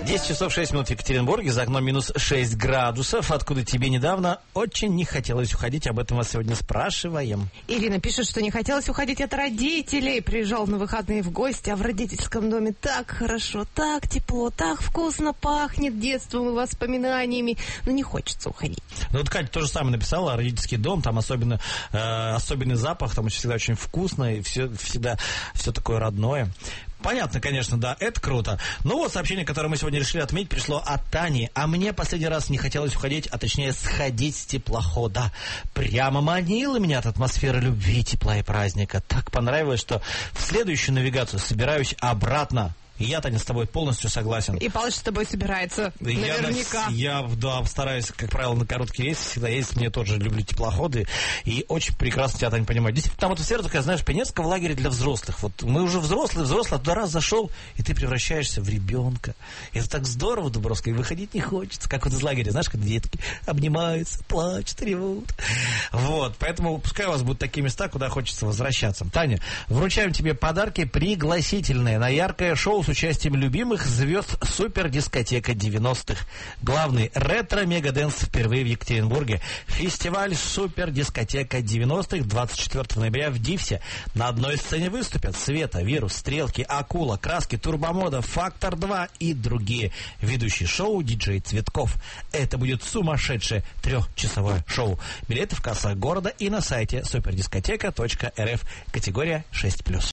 10 часов 6 минут в Екатеринбурге, за окном минус 6 градусов, откуда тебе недавно очень не хотелось уходить, об этом вас сегодня спрашиваем. Ирина пишет, что не хотелось уходить от родителей, приезжал на выходные в гости, а в родительском доме так хорошо, так тепло, так вкусно пахнет детством и воспоминаниями, но не хочется уходить. Ну вот Катя тоже самое написала, родительский дом, там особенный запах, там всегда очень вкусно, и всегда все такое родное. Понятно, конечно, да, это круто. Но вот сообщение, которое мы сегодня решили отметить, пришло от Тани. А мне последний раз не хотелось уходить, а точнее сходить с теплохода. Прямо манила меня от атмосферы любви, тепла и праздника. Так понравилось, что в следующую навигацию собираюсь обратно. И я, Таня, с тобой полностью согласен. И Палыч с тобой собирается, наверняка. Я стараюсь, как правило, на короткий рейс всегда ездить. Мне тоже люблю теплоходы. И очень прекрасно тебя, Таня, понимаю. Действительно, там атмосфера такая, знаешь, пионерского лагеря для взрослых. Вот мы уже взрослые, а туда раз зашел, и ты превращаешься в ребенка. И это так здорово, Дубровская, и выходить не хочется. Как вот из лагеря, знаешь, когда детки обнимаются, плачут, ревут. Вот, поэтому пускай у вас будут такие места, куда хочется возвращаться. Таня, вручаем тебе подарки пригласительные на яркое шоу с участием любимых звезд Супердискотека 90-х. Главный ретро-мегадэнс впервые в Екатеринбурге. Фестиваль Супердискотека 90-х 24 ноября в Дивсе. На одной сцене выступят Света, Вирус, Стрелки, Акула, Краски, Турбомода, Фактор 2 и другие. Ведущий шоу диджей Цветков. Это будет сумасшедшее 3-часовое шоу. Билеты в кассах города и на сайте супердискотека.рф. Категория 6+.